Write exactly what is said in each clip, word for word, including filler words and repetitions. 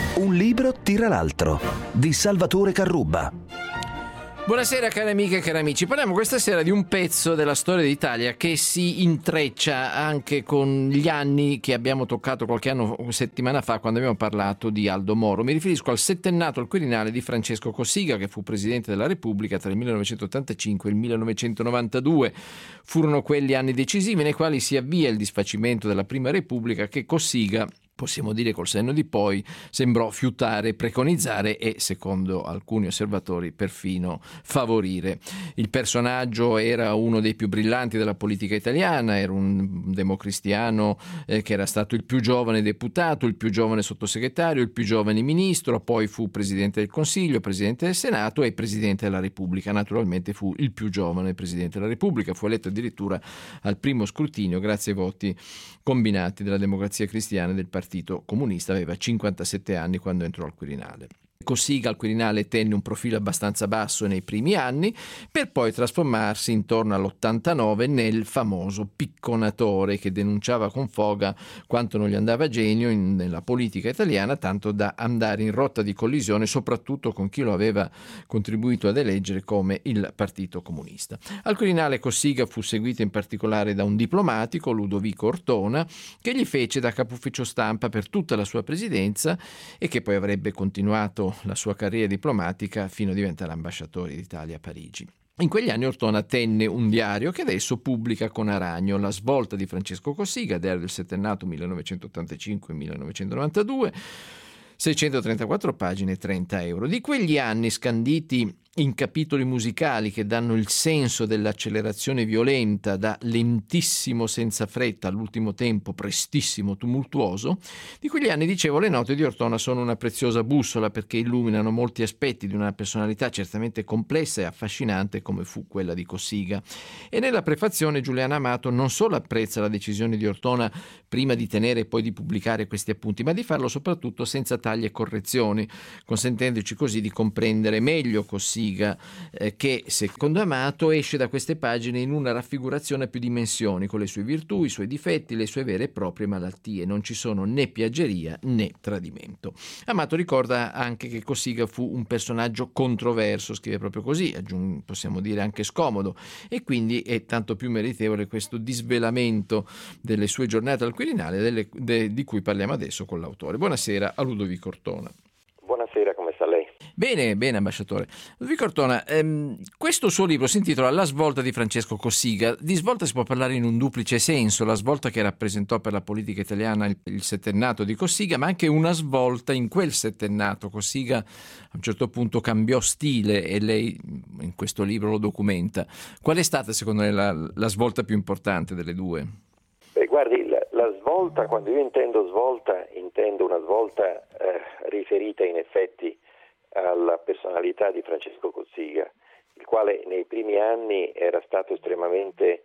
Un libro tira l'altro, di Salvatore Carrubba. Buonasera cari amiche e cari amici, parliamo questa sera di un pezzo della storia d'Italia che si intreccia anche con gli anni che abbiamo toccato qualche anno, settimana fa, quando abbiamo parlato di Aldo Moro. Mi riferisco al settennato al Quirinale di Francesco Cossiga, che fu Presidente della Repubblica tra il millenovecentottantacinque e il millenovecentonovantadue. Furono quelli anni decisivi nei quali si avvia il disfacimento della Prima Repubblica, che Cossiga, possiamo dire col senno di poi, sembrò fiutare, preconizzare e, secondo alcuni osservatori, perfino favorire. Il personaggio era uno dei più brillanti della politica italiana, era un democristiano eh, che era stato il più giovane deputato, il più giovane sottosegretario, il più giovane ministro, poi fu Presidente del Consiglio, Presidente del Senato e Presidente della Repubblica. Naturalmente fu il più giovane Presidente della Repubblica, fu eletto addirittura al primo scrutinio grazie ai voti combinati della Democrazia Cristiana e del Partito Comunista. Aveva cinquantasette anni quando entrò al Quirinale. Cossiga al Quirinale tenne un profilo abbastanza basso nei primi anni, per poi trasformarsi intorno all'ottantanove nel famoso picconatore che denunciava con foga quanto non gli andava genio in, nella politica italiana, tanto da andare in rotta di collisione soprattutto con chi lo aveva contribuito ad eleggere come il Partito Comunista. Al Quirinale Cossiga fu seguito in particolare da un diplomatico, Ludovico Ortona, che gli fece da capo ufficio stampa per tutta la sua presidenza e che poi avrebbe continuato la sua carriera diplomatica fino a diventare ambasciatore d'Italia a Parigi. In quegli anni Ortona tenne un diario che adesso pubblica con Aragno, La svolta di Francesco Cossiga, diario del settennato millenovecentottantacinque millenovecentonovantadue, seicentotrentaquattro pagine e trenta euro. Di quegli anni scanditi in capitoli musicali che danno il senso dell'accelerazione violenta da lentissimo senza fretta all'ultimo tempo prestissimo tumultuoso, di quegli anni, dicevo, le note di Ortona sono una preziosa bussola perché illuminano molti aspetti di una personalità certamente complessa e affascinante come fu quella di Cossiga. E nella prefazione Giuliana Amato non solo apprezza la decisione di Ortona prima di tenere e poi di pubblicare questi appunti, ma di farlo soprattutto senza tagli e correzioni, consentendoci così di comprendere meglio Cossiga, eh, che secondo Amato esce da queste pagine in una raffigurazione a più dimensioni, con le sue virtù, i suoi difetti, le sue vere e proprie malattie. Non ci sono né piaggeria né tradimento. Amato ricorda anche che Cossiga fu un personaggio controverso, scrive proprio così, aggiung- possiamo dire anche scomodo, e quindi è tanto più meritevole questo disvelamento delle sue giornate al Quirinale, delle, de, di cui parliamo adesso con l'autore. Buonasera a Ludovico Ortona. Buonasera, come sta lei? Bene, bene ambasciatore. Ludovico Ortona, ehm, questo suo libro si intitola La svolta di Francesco Cossiga. Di svolta si può parlare in un duplice senso: la svolta che rappresentò per la politica italiana il, il settennato di Cossiga, ma anche una svolta in quel settennato. Cossiga a un certo punto cambiò stile e lei in questo libro lo documenta. Qual è stata secondo lei la, la svolta più importante delle due? Beh, guardi, la, la svolta, quando io intendo svolta, intendo una svolta eh, riferita in effetti alla personalità di Francesco Cossiga, il quale nei primi anni era stato estremamente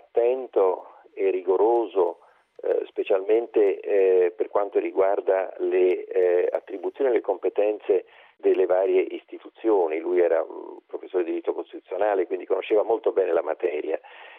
attento e rigoroso, eh, specialmente eh, per quanto riguarda le eh, attribuzioni e le competenze delle varie istituzioni. Lui era un professore di diritto costituzionale, quindi conosceva molto bene la materia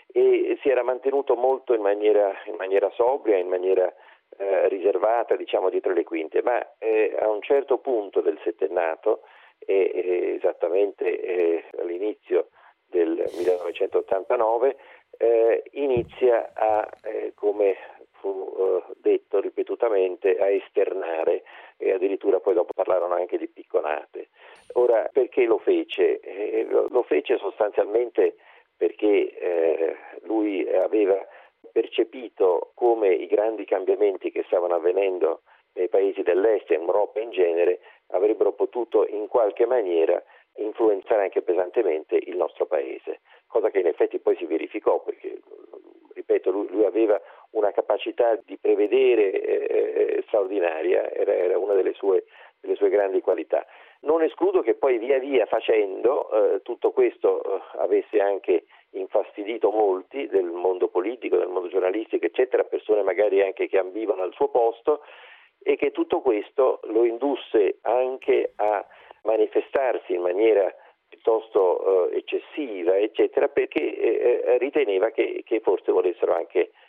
e si era mantenuto molto in maniera, in maniera sobria, in maniera eh, riservata, diciamo dietro le quinte, ma eh, a un certo punto del settennato, eh, eh, esattamente eh, all'inizio del millenovecentottantanove, eh, inizia a, eh, come fu eh, detto ripetutamente, a esternare, e addirittura poi dopo parlarono anche di picconate. Ora, perché lo fece? Eh, lo, lo fece sostanzialmente perché eh, lui aveva percepito come i grandi cambiamenti che stavano avvenendo nei paesi dell'est e in Europa in genere avrebbero potuto in qualche maniera influenzare anche pesantemente il nostro paese, cosa che in effetti poi si verificò perché, ripeto, lui, lui aveva una capacità di prevedere eh, straordinaria, era, era una delle sue, delle sue grandi qualità. Non escludo che poi via via facendo eh, tutto questo eh, avesse anche infastidito molti del mondo politico, del mondo giornalistico, eccetera, persone magari anche che ambivano al suo posto, e che tutto questo lo indusse anche a manifestarsi in maniera piuttosto eh, eccessiva, eccetera, perché eh, riteneva che, che forse volessero anche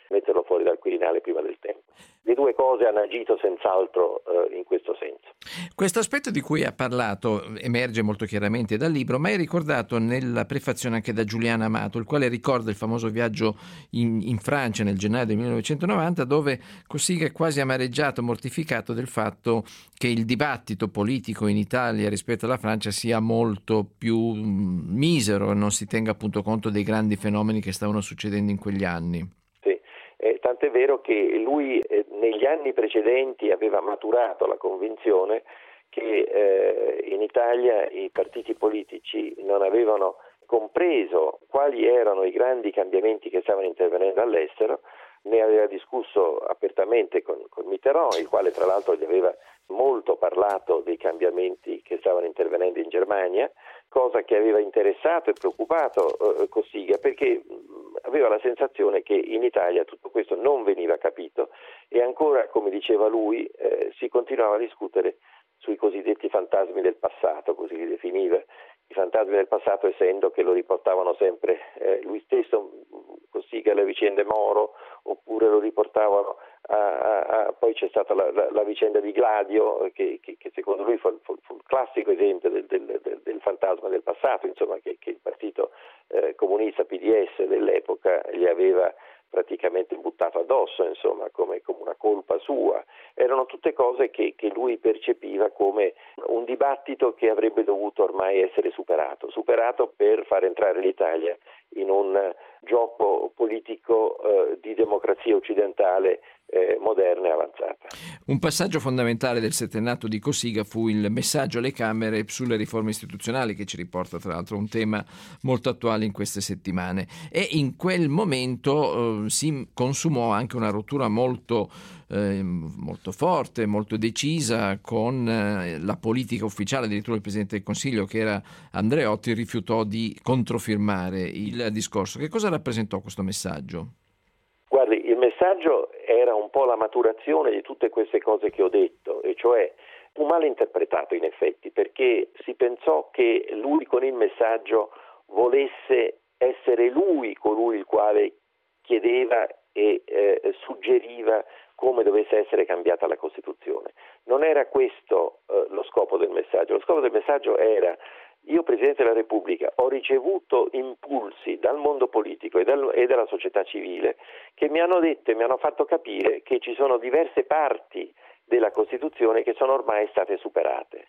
metterlo fuori dal Quirinale prima del tempo. Le due cose hanno agito senz'altro eh, in questo senso. Questo aspetto di cui ha parlato emerge molto chiaramente dal libro, ma è ricordato nella prefazione anche da Giuliano Amato, il quale ricorda il famoso viaggio in, in Francia nel gennaio del millenovecentonovanta, dove Cossiga è quasi amareggiato, mortificato del fatto che il dibattito politico in Italia rispetto alla Francia sia molto più misero e non si tenga appunto conto dei grandi fenomeni che stavano succedendo in quegli anni. Eh, tant'è vero che lui eh, negli anni precedenti aveva maturato la convinzione che eh, in Italia i partiti politici non avevano compreso quali erano i grandi cambiamenti che stavano intervenendo all'estero. Ne aveva discusso apertamente con, con Mitterrand, il quale tra l'altro gli aveva molto parlato dei cambiamenti che stavano intervenendo in Germania, cosa che aveva interessato e preoccupato eh, Cossiga, perché aveva la sensazione che in Italia tutto questo non veniva capito e ancora, come diceva lui, eh, si continuava a discutere sui cosiddetti fantasmi del passato, così li definiva. I fantasmi del passato essendo che lo riportavano sempre eh, lui stesso, Cossiga, alle vicende Moro, oppure lo riportavano a, a, a poi c'è stata la, la, la vicenda di Gladio che, che, che secondo lui fu, fu, fu il classico esempio del, del, del, del fantasma del passato, insomma che, che il partito eh, comunista P D S dell'epoca gli aveva praticamente buttato addosso, insomma, come, come una colpa sua. Erano tutte cose che, che lui percepiva come un dibattito che avrebbe dovuto ormai essere superato, superato per far entrare l'Italia in un gioco politico eh, di democrazia occidentale eh, moderna e avanzata. Un passaggio fondamentale del settennato di Cossiga fu il messaggio alle Camere sulle riforme istituzionali, che ci riporta tra l'altro un tema molto attuale in queste settimane, e in quel momento eh, si consumò anche una rottura molto eh, molto forte, molto decisa con eh, la politica ufficiale. Addirittura il Presidente del Consiglio, che era Andreotti, rifiutò di controfirmare il discorso. Che cosa rappresentò questo messaggio? Guardi, il messaggio era un po' la maturazione di tutte queste cose che ho detto, e cioè fu mal interpretato in effetti, perché si pensò che lui con il messaggio volesse essere lui colui il quale chiedeva e eh, suggeriva come dovesse essere cambiata la Costituzione. Non era questo eh, lo scopo del messaggio. Lo scopo del messaggio era: io, Presidente della Repubblica, ho ricevuto impulsi dal mondo politico e, dal, e dalla società civile che mi hanno detto e mi hanno fatto capire che ci sono diverse parti della Costituzione che sono ormai state superate.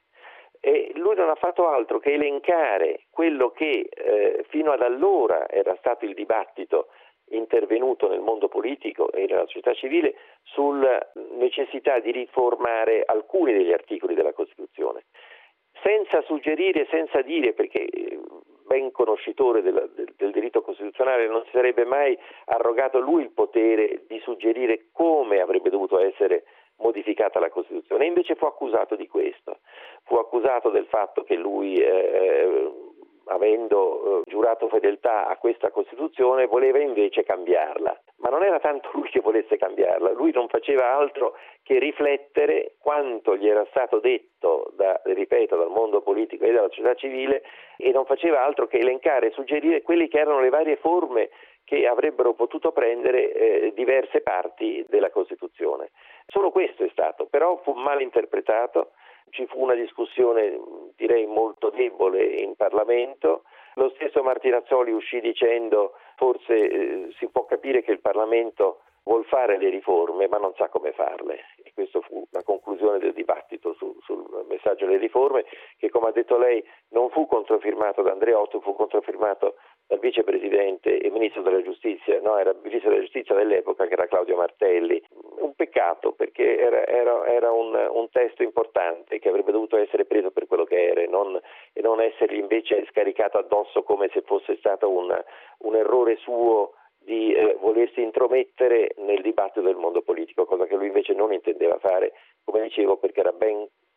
E lui non ha fatto altro che elencare quello che eh, fino ad allora era stato il dibattito intervenuto nel mondo politico e nella società civile sulla necessità di riformare alcuni degli articoli della Costituzione, senza suggerire, senza dire, perché ben conoscitore del, del, del diritto costituzionale non si sarebbe mai arrogato lui il potere di suggerire come avrebbe dovuto essere modificata la Costituzione. E invece fu accusato di questo, fu accusato del fatto che lui eh, avendo eh, giurato fedeltà a questa Costituzione voleva invece cambiarla, ma non era tanto lui che volesse cambiarla, lui non faceva altro che riflettere quanto gli era stato detto da, ripeto, dal mondo politico e dalla società civile, e non faceva altro che elencare e suggerire quelle che erano le varie forme che avrebbero potuto prendere eh, diverse parti della Costituzione. Solo questo è stato, però fu mal interpretato. Ci fu una discussione, direi, molto debole in Parlamento. Lo stesso Martinazzoli uscì dicendo: forse eh, si può capire che il Parlamento vuol fare le riforme ma non sa come farle, e questa fu la conclusione del dibattito su, sul messaggio delle riforme, che, come ha detto lei, non fu controfirmato da Andreotti, fu controfirmato dal vicepresidente e ministro della giustizia, no, era il ministro della giustizia dell'epoca, che era Claudio Martelli. Un peccato, perché era, era, era un, un testo importante che avrebbe dovuto essere preso per quello che era e non, e non essergli invece scaricato addosso come se fosse stato un, un errore suo di eh, volersi intromettere nel dibattito del mondo politico, cosa che lui invece non intendeva fare, come dicevo, perché era ben conosciuto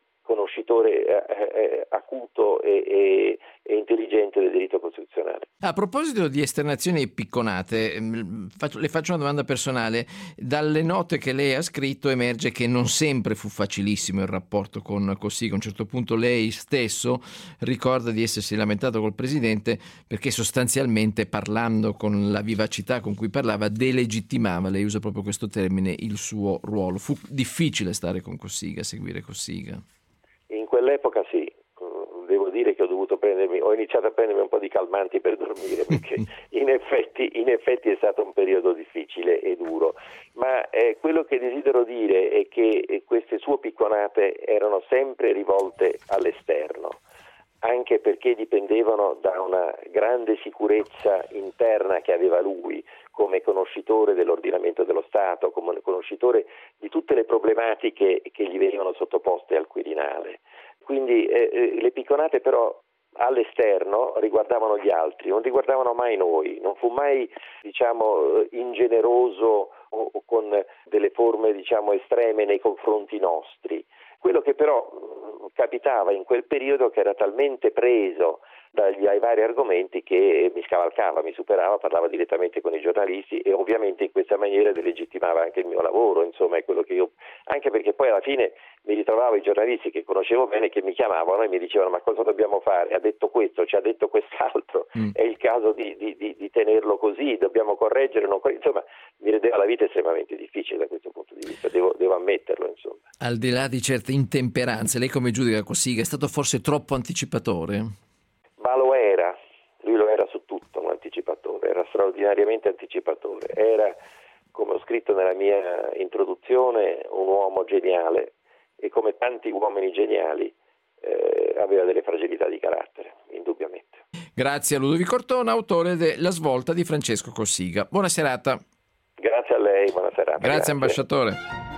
conoscitore eh, eh, acuto e, e, e intelligente del diritto costituzionale. A proposito di esternazioni e picconate, faccio, le faccio una domanda personale. Dalle note che lei ha scritto emerge che non sempre fu facilissimo il rapporto con Cossiga. A un certo punto lei stesso ricorda di essersi lamentato col presidente perché sostanzialmente, parlando con la vivacità con cui parlava, delegittimava, lei usa proprio questo termine, il suo ruolo. Fu difficile stare con Cossiga, seguire Cossiga? In quell'epoca sì. Devo dire che ho dovuto prendermi, ho iniziato a prendermi un po' di calmanti per dormire, perché in effetti, in effetti è stato un periodo difficile e duro, ma eh, quello che desidero dire è che eh, queste sue picconate erano sempre rivolte all'esterno, anche perché dipendevano da una grande sicurezza interna che aveva lui come conoscitore dell'ordinamento dello Stato, come conoscitore di tutte le problematiche che gli venivano sottoposte al Quirinale. Quindi eh, le picconate però all'esterno riguardavano gli altri, non riguardavano mai noi, non fu mai, diciamo, ingeneroso o, o con delle forme, diciamo, estreme nei confronti nostri. Quello che però mh, capitava in quel periodo che era talmente preso dagli ai vari argomenti che mi scavalcava, mi superava, parlava direttamente con i giornalisti e ovviamente in questa maniera delegittimava anche il mio lavoro, insomma è quello che io, anche perché poi alla fine mi ritrovavo i giornalisti che conoscevo bene che mi chiamavano e mi dicevano: ma cosa dobbiamo fare? Ha detto questo, ci ha detto quest'altro, mm. è il caso di, di, di, di tenerlo così, dobbiamo correggere, non correggere. Insomma mi rendeva la vita estremamente difficile da questo punto di vista, devo, devo ammetterlo, insomma. Al di là di certe intemperanze, lei come giudica Cossiga? È stato forse troppo anticipatore? Ma lo era, lui lo era su tutto, un anticipatore, era straordinariamente anticipatore, era, come ho scritto nella mia introduzione, un uomo geniale e come tanti uomini geniali eh, aveva delle fragilità di carattere, indubbiamente. Grazie a Ludovico Ortona, autore de La svolta di Francesco Cossiga. Buona serata. Grazie a lei, buona serata. Grazie, grazie. Ambasciatore.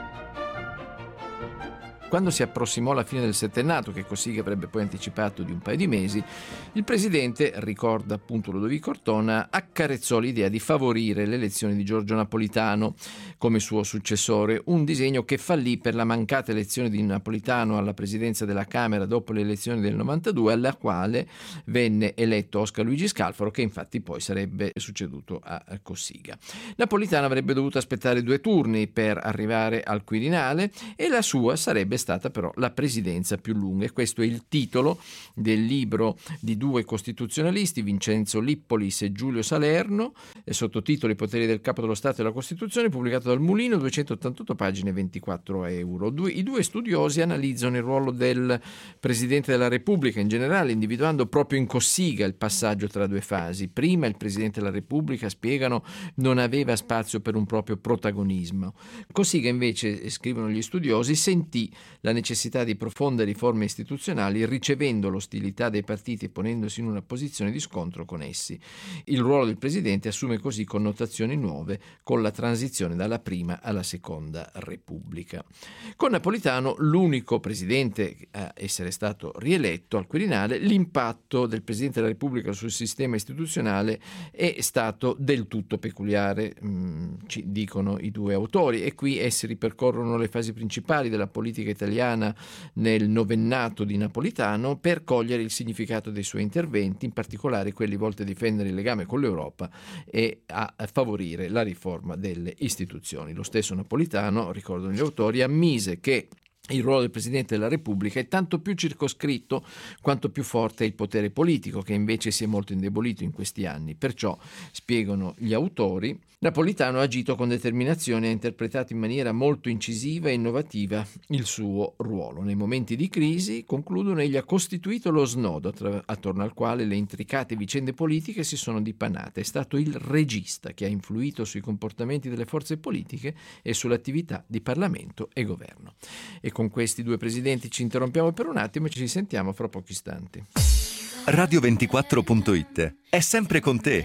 Quando si approssimò la fine del settennato, che Cossiga avrebbe poi anticipato di un paio di mesi, il presidente, ricorda appunto Ludovico Ortona, accarezzò l'idea di favorire l'elezione di Giorgio Napolitano come suo successore, un disegno che fallì per la mancata elezione di Napolitano alla presidenza della Camera dopo le elezioni del novantadue, alla quale venne eletto Oscar Luigi Scalfaro, che infatti poi sarebbe succeduto a Cossiga. Napolitano avrebbe dovuto aspettare due turni per arrivare al Quirinale e la sua sarebbe stata però la presidenza più lunga, e questo è il titolo del libro di due costituzionalisti, Vincenzo Lippolis e Giulio Salerno, sottotitolo I poteri del capo dello Stato e la Costituzione, pubblicato dal Mulino, duecentottantotto pagine, ventiquattro euro. Due, I due studiosi analizzano il ruolo del Presidente della Repubblica in generale, individuando proprio in Cossiga il passaggio tra due fasi. Prima il Presidente della Repubblica, spiegano, non aveva spazio per un proprio protagonismo. Cossiga invece, scrivono gli studiosi, sentì la necessità di profonde riforme istituzionali, ricevendo l'ostilità dei partiti e ponendosi in una posizione di scontro con essi. Il ruolo del Presidente assume così connotazioni nuove con la transizione dalla prima alla seconda Repubblica. Con Napolitano, l'unico Presidente a essere stato rieletto al Quirinale, l'impatto del Presidente della Repubblica sul sistema istituzionale è stato del tutto peculiare, mh, ci dicono i due autori, e qui essi ripercorrono le fasi principali della politica italiana nel novennato di Napolitano per cogliere il significato dei suoi interventi, in particolare quelli volti a difendere il legame con l'Europa e a favorire la riforma delle istituzioni. Lo stesso Napolitano, ricordano gli autori, ammise che il ruolo del Presidente della Repubblica è tanto più circoscritto quanto più forte è il potere politico, che invece si è molto indebolito in questi anni. Perciò, spiegano gli autori, Napolitano ha agito con determinazione e ha interpretato in maniera molto incisiva e innovativa il suo ruolo. Nei momenti di crisi, concludono, egli ha costituito lo snodo attra- attorno al quale le intricate vicende politiche si sono dipanate. È stato il regista che ha influito sui comportamenti delle forze politiche e sull'attività di Parlamento e Governo. E con questi due presidenti ci interrompiamo per un attimo e ci sentiamo fra pochi istanti. radio ventiquattro punto it è sempre con te,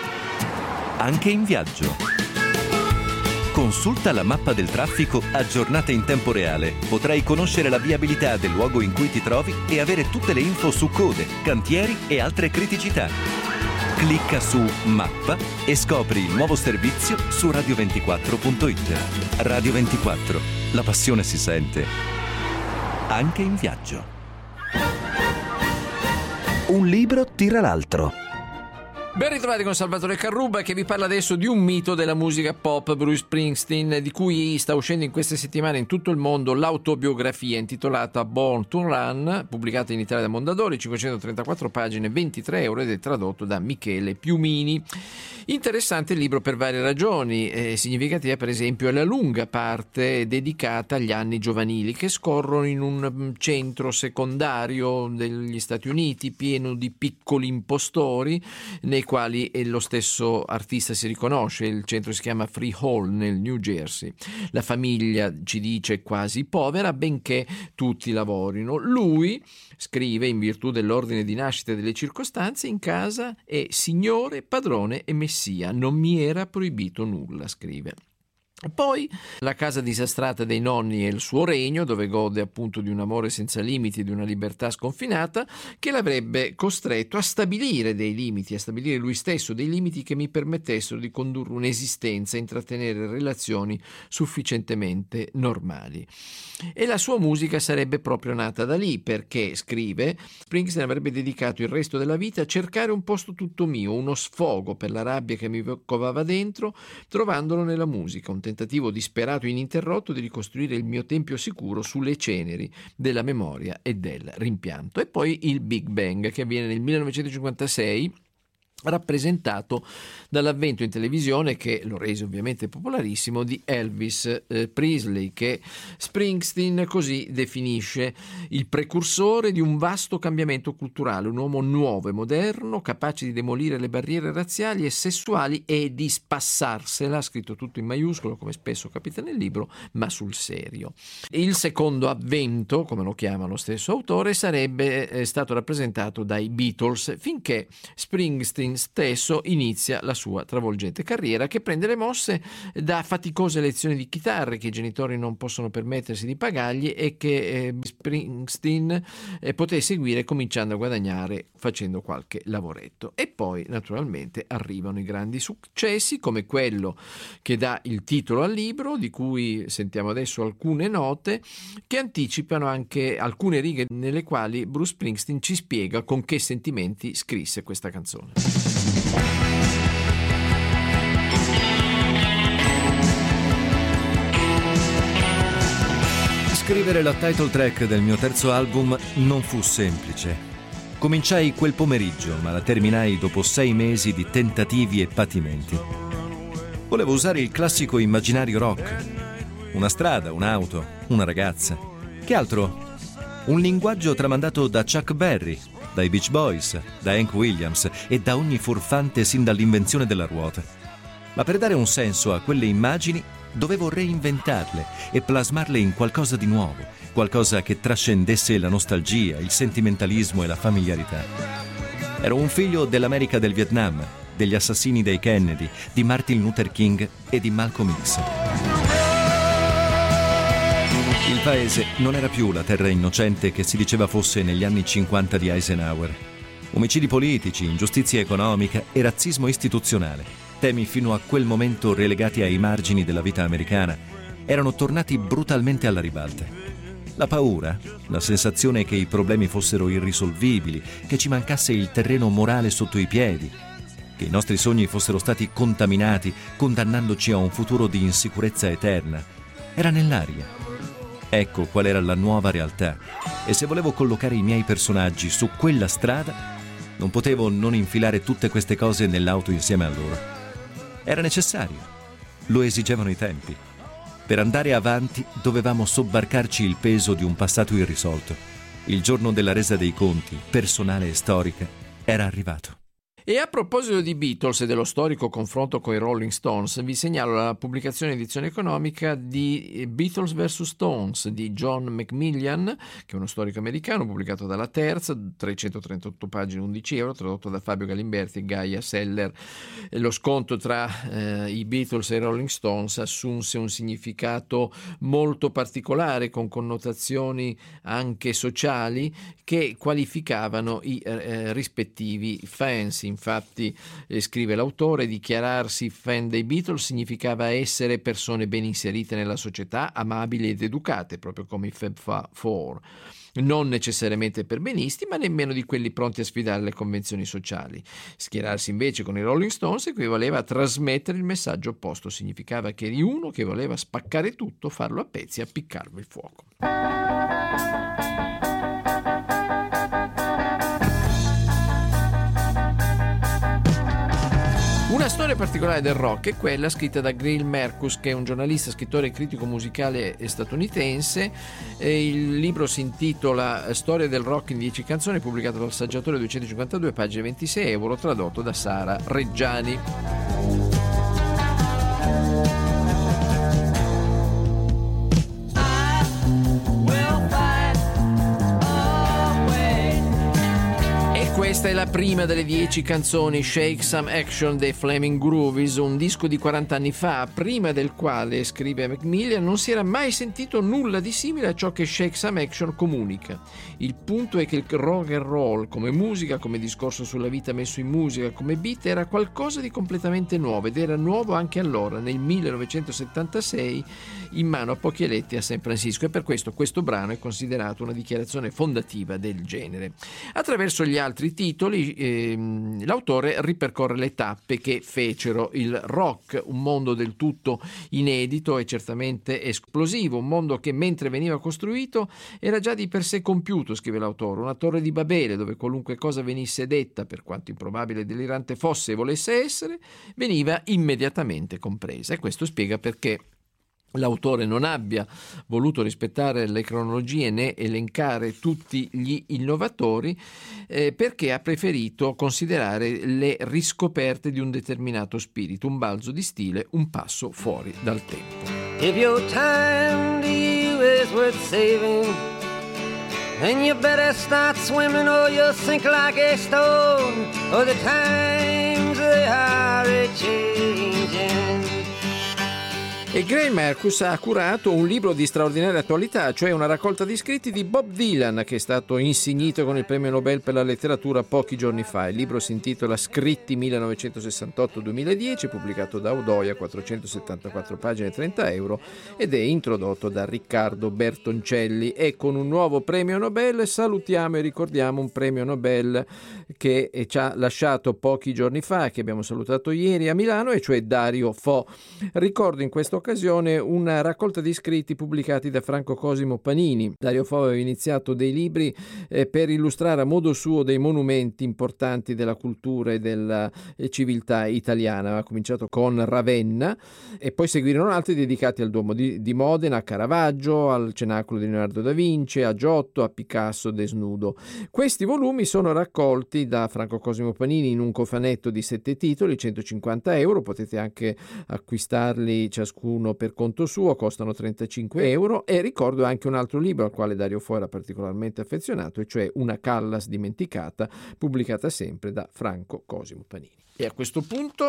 anche in viaggio. Consulta la mappa del traffico aggiornata in tempo reale. Potrai conoscere la viabilità del luogo in cui ti trovi e avere tutte le info su code, cantieri e altre criticità. Clicca su Mappa e scopri il nuovo servizio su radio ventiquattro punto it. Radio ventiquattro, la passione si sente, anche in viaggio. Un libro tira l'altro. Ben ritrovati con Salvatore Carrubba, che vi parla adesso di un mito della musica pop, Bruce Springsteen, di cui sta uscendo in queste settimane in tutto il mondo l'autobiografia intitolata Born to Run, pubblicata in Italia da Mondadori, cinquecentotrentaquattro pagine, ventitré euro, ed è tradotto da Michele Piumini. Interessante il libro per varie ragioni. Eh, significativa per esempio è la lunga parte dedicata agli anni giovanili che scorrono in un centro secondario degli Stati Uniti pieno di piccoli impostori nei quali lo stesso artista si riconosce. Il centro si chiama Free Hall nel New Jersey. La famiglia, ci dice, quasi povera, benché tutti lavorino. Lui scrive, in virtù dell'ordine di nascita e delle circostanze, in casa è signore, padrone e messia. Non mi era proibito nulla, scrive. Poi la casa disastrata dei nonni e il suo regno, dove gode appunto di un amore senza limiti e di una libertà sconfinata, che l'avrebbe costretto a stabilire dei limiti, a stabilire lui stesso dei limiti che mi permettessero di condurre un'esistenza e intrattenere relazioni sufficientemente normali. E la sua musica sarebbe proprio nata da lì, perché, scrive, Springsteen avrebbe dedicato il resto della vita a cercare un posto tutto mio, uno sfogo per la rabbia che mi covava dentro, trovandolo nella musica, un tentativo disperato e ininterrotto di ricostruire il mio tempio sicuro sulle ceneri della memoria e del rimpianto. E poi il Big Bang, che avviene nel millenovecentocinquantasei, rappresentato dall'avvento in televisione, che lo rese ovviamente popolarissimo, di Elvis eh, Presley, che Springsteen così definisce: il precursore di un vasto cambiamento culturale, un uomo nuovo e moderno, capace di demolire le barriere razziali e sessuali e di spassarsela, scritto tutto in maiuscolo come spesso capita nel libro, ma sul serio. Il secondo avvento, come lo chiama lo stesso autore, sarebbe eh, stato rappresentato dai Beatles, finché Springsteen stesso inizia la sua travolgente carriera, che prende le mosse da faticose lezioni di chitarra che i genitori non possono permettersi di pagargli e che eh, Springsteen eh, poté seguire cominciando a guadagnare facendo qualche lavoretto. E poi naturalmente arrivano i grandi successi, come quello che dà il titolo al libro, di cui sentiamo adesso alcune note che anticipano anche alcune righe nelle quali Bruce Springsteen ci spiega con che sentimenti scrisse questa canzone. Scrivere la title track del mio terzo album non fu semplice. Cominciai quel pomeriggio, ma la terminai dopo sei mesi di tentativi e patimenti. Volevo usare il classico immaginario rock. Una strada, un'auto, una ragazza. Che altro? Un linguaggio tramandato da Chuck Berry, dai Beach Boys, da Hank Williams e da ogni furfante sin dall'invenzione della ruota. Ma per dare un senso a quelle immagini dovevo reinventarle e plasmarle in qualcosa di nuovo, qualcosa che trascendesse la nostalgia, il sentimentalismo e la familiarità. Ero un figlio dell'America del Vietnam, degli assassini dei Kennedy, di Martin Luther King e di Malcolm X. Il paese non era più la terra innocente che si diceva fosse negli anni cinquanta di Eisenhower. Omicidi politici, ingiustizia economica e razzismo istituzionale, temi fino a quel momento relegati ai margini della vita americana, erano tornati brutalmente alla ribalta. La paura, la sensazione che i problemi fossero irrisolvibili, che ci mancasse il terreno morale sotto i piedi, che i nostri sogni fossero stati contaminati, condannandoci a un futuro di insicurezza eterna, era nell'aria. Ecco qual era la nuova realtà, e se volevo collocare i miei personaggi su quella strada, non potevo non infilare tutte queste cose nell'auto insieme a loro. Era necessario, lo esigevano i tempi. Per andare avanti dovevamo sobbarcarci il peso di un passato irrisolto. Il giorno della resa dei conti, personale e storica, era arrivato. E a proposito di Beatles e dello storico confronto con i Rolling Stones, vi segnalo la pubblicazione in edizione economica di Beatles versus Stones di John Macmillan, che è uno storico americano, pubblicato dalla Terza, trecentotrentotto pagine, undici euro, tradotto da Fabio Galimberti e Gaia Seller. Lo scontro tra eh, i Beatles e i Rolling Stones assunse un significato molto particolare, con connotazioni anche sociali che qualificavano i eh, rispettivi fans. Infatti, eh, scrive l'autore, dichiararsi fan dei Beatles significava essere persone ben inserite nella società, amabili ed educate, proprio come i Fab Four. Non necessariamente perbenisti, ma nemmeno di quelli pronti a sfidare le convenzioni sociali. Schierarsi invece con i Rolling Stones equivaleva a trasmettere il messaggio opposto, significava che eri uno che voleva spaccare tutto, farlo a pezzi e appiccarlo il fuoco. Una storia particolare del rock è quella scritta da Gail Marcus, che è un giornalista, scrittore e critico musicale statunitense. Il libro si intitola Storia del rock in dieci canzoni, pubblicato dal Saggiatore duecentocinquantadue, pagine ventisei euro, tradotto da Sara Reggiani. Questa è la prima delle dieci canzoni, Shake Some Action dei Flaming Groovies, un disco di quaranta anni fa, prima del quale, scrive Macmillan, non si era mai sentito nulla di simile a ciò che Shake Some Action comunica. Il punto è che il rock and roll, come musica, come discorso sulla vita messo in musica, come beat, era qualcosa di completamente nuovo, ed era nuovo anche allora, nel millenovecentosettantasei, in mano a pochi eletti a San Francisco, e per questo questo brano è considerato una dichiarazione fondativa del genere. Attraverso gli altri titoli, ehm, l'autore ripercorre le tappe che fecero il rock, un mondo del tutto inedito e certamente esplosivo, un mondo che mentre veniva costruito era già di per sé compiuto, scrive l'autore, una torre di Babele dove qualunque cosa venisse detta, per quanto improbabile e delirante fosse e volesse essere, veniva immediatamente compresa, e questo spiega perché l'autore non abbia voluto rispettare le cronologie né elencare tutti gli innovatori, eh, perché ha preferito considerare le riscoperte di un determinato spirito, un balzo di stile, un passo fuori dal tempo. If your time to you is worth saving, then you better start swimming or you'll sink like a stone, or the times they are a-changing. E Gail Marcus ha curato un libro di straordinaria attualità, cioè una raccolta di scritti di Bob Dylan, che è stato insignito con il premio Nobel per la letteratura pochi giorni fa. Il libro si intitola Scritti millenovecentosessantotto duemiladieci, pubblicato da Odoia, quattrocentosettantaquattro pagine, trenta euro, ed è introdotto da Riccardo Bertoncelli. E con un nuovo premio Nobel salutiamo e ricordiamo un premio Nobel che ci ha lasciato pochi giorni fa, che abbiamo salutato ieri a Milano, e cioè Dario Fo. Ricordo in questa occasione una raccolta di scritti pubblicati da Franco Cosimo Panini. Dario Fo aveva iniziato dei libri eh, per illustrare a modo suo dei monumenti importanti della cultura e della eh, civiltà italiana. Aveva cominciato con Ravenna e poi seguirono altri dedicati al Duomo di, di Modena, a Caravaggio, al Cenacolo di Leonardo da Vinci, a Giotto, a Picasso desnudo. Questi volumi sono raccolti da Franco Cosimo Panini in un cofanetto di sette titoli, centocinquanta euro. Potete anche acquistarli ciascuno uno per conto suo, costano trentacinque euro. E ricordo anche un altro libro al quale Dario Fo era particolarmente affezionato, e cioè Una Callas dimenticata, pubblicata sempre da Franco Cosimo Panini. E a questo punto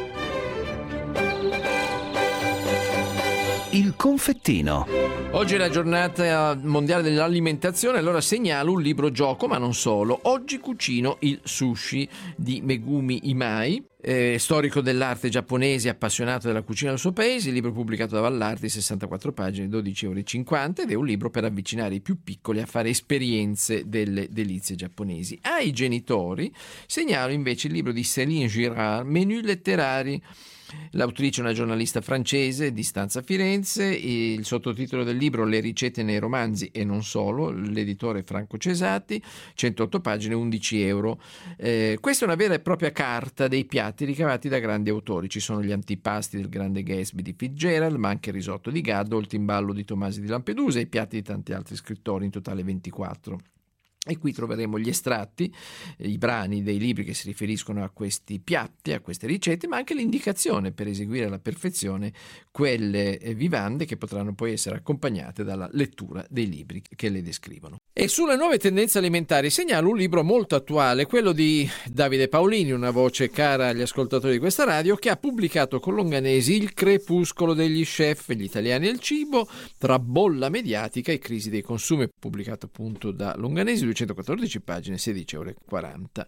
il confettino. Oggi è la giornata mondiale dell'alimentazione, allora segnalo un libro gioco, ma non solo. Oggi cucino il sushi di Megumi Imai, eh, storico dell'arte giapponese, appassionato della cucina del suo paese. Il libro pubblicato da Vallardi, sessantaquattro pagine, dodici euro e cinquanta, ed è un libro per avvicinare i più piccoli a fare esperienze delle delizie giapponesi. Ai genitori segnalo invece il libro di Céline Girard, Menù letterari. L'autrice è una giornalista francese di stanza a Firenze. Il sottotitolo del libro Le ricette nei romanzi e non solo, l'editore Franco Cesati, centootto pagine, undici euro. Eh, questa è una vera e propria carta dei piatti ricavati da grandi autori. Ci sono gli antipasti del grande Gatsby di Fitzgerald, ma anche il risotto di Gaddo, il timballo di Tomasi di Lampedusa e i piatti di tanti altri scrittori, in totale ventiquattro. E qui troveremo gli estratti, i brani dei libri che si riferiscono a questi piatti, a queste ricette, ma anche l'indicazione per eseguire alla perfezione quelle vivande che potranno poi essere accompagnate dalla lettura dei libri che le descrivono. E sulle nuove tendenze alimentari segnalo un libro molto attuale, quello di Davide Paolini, una voce cara agli ascoltatori di questa radio, che ha pubblicato con Longanesi Il crepuscolo degli chef, gli italiani e il cibo, tra bolla mediatica e crisi dei consumi, pubblicato appunto da Longanesi, duecentoquattordici pagine, sedici euro e quaranta.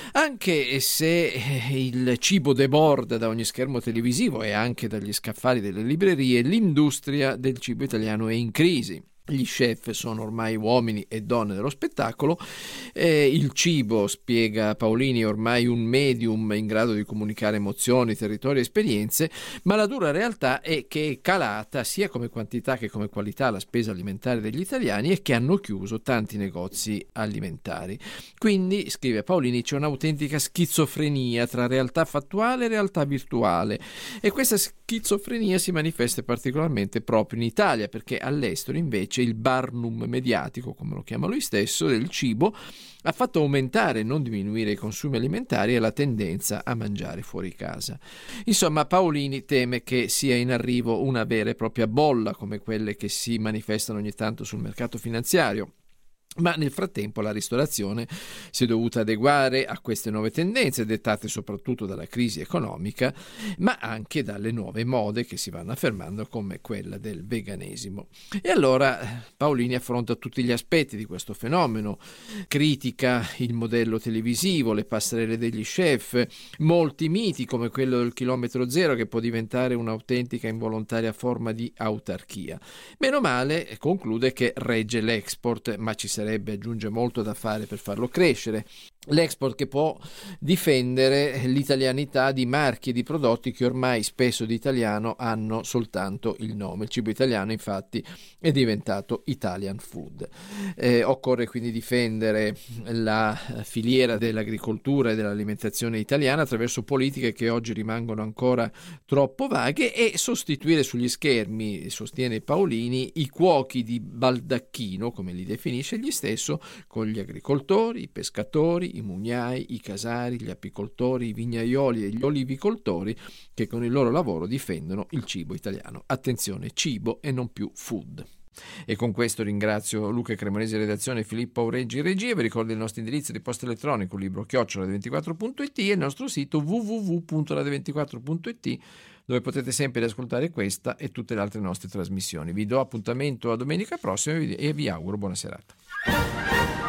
Anche se il cibo deborda da ogni schermo televisivo e anche dagli scaffali delle librerie, l'industria del cibo italiano è in crisi. Gli chef sono ormai uomini e donne dello spettacolo, eh, il cibo, spiega Paolini, è ormai un medium in grado di comunicare emozioni, territori e esperienze, ma la dura realtà è che è calata sia come quantità che come qualità la spesa alimentare degli italiani e che hanno chiuso tanti negozi alimentari. Quindi, scrive Paolini, c'è un'autentica schizofrenia tra realtà fattuale e realtà virtuale, e questa schizofrenia si manifesta particolarmente proprio in Italia, perché all'estero invece il barnum mediatico, come lo chiama lui stesso, del cibo ha fatto aumentare e non diminuire i consumi alimentari e la tendenza a mangiare fuori casa. Insomma, Paolini teme che sia in arrivo una vera e propria bolla come quelle che si manifestano ogni tanto sul mercato finanziario. Ma nel frattempo la ristorazione si è dovuta adeguare a queste nuove tendenze, dettate soprattutto dalla crisi economica, ma anche dalle nuove mode che si vanno affermando, come quella del veganesimo. E allora Paolini affronta tutti gli aspetti di questo fenomeno, critica il modello televisivo, le passerelle degli chef, molti miti come quello del chilometro zero che può diventare un'autentica involontaria forma di autarchia. Meno male, conclude, che regge l'export, ma ci sarebbe aggiunge molto da fare per farlo crescere. L'export che può difendere l'italianità di marchi e di prodotti che ormai spesso di italiano hanno soltanto il nome. Il cibo italiano infatti è diventato Italian food. Eh, occorre quindi difendere la filiera dell'agricoltura e dell'alimentazione italiana attraverso politiche che oggi rimangono ancora troppo vaghe e sostituire sugli schermi, sostiene Paolini, i cuochi di baldacchino, come li definisce egli stesso, con gli agricoltori, i pescatori, i mugnai, i casari, gli apicoltori, i vignaioli e gli olivicoltori che con il loro lavoro difendono il cibo italiano. Attenzione, cibo e non più food. E con questo ringrazio Luca Cremonesi redazione e Filippo Aureggi regia. Vi ricordo il nostro indirizzo di posta elettronico libro chiocciola radio ventiquattro punto it e il nostro sito w w w punto radio ventiquattro punto it, dove potete sempre ascoltare questa e tutte le altre nostre trasmissioni. Vi do appuntamento a domenica prossima e vi auguro buona serata.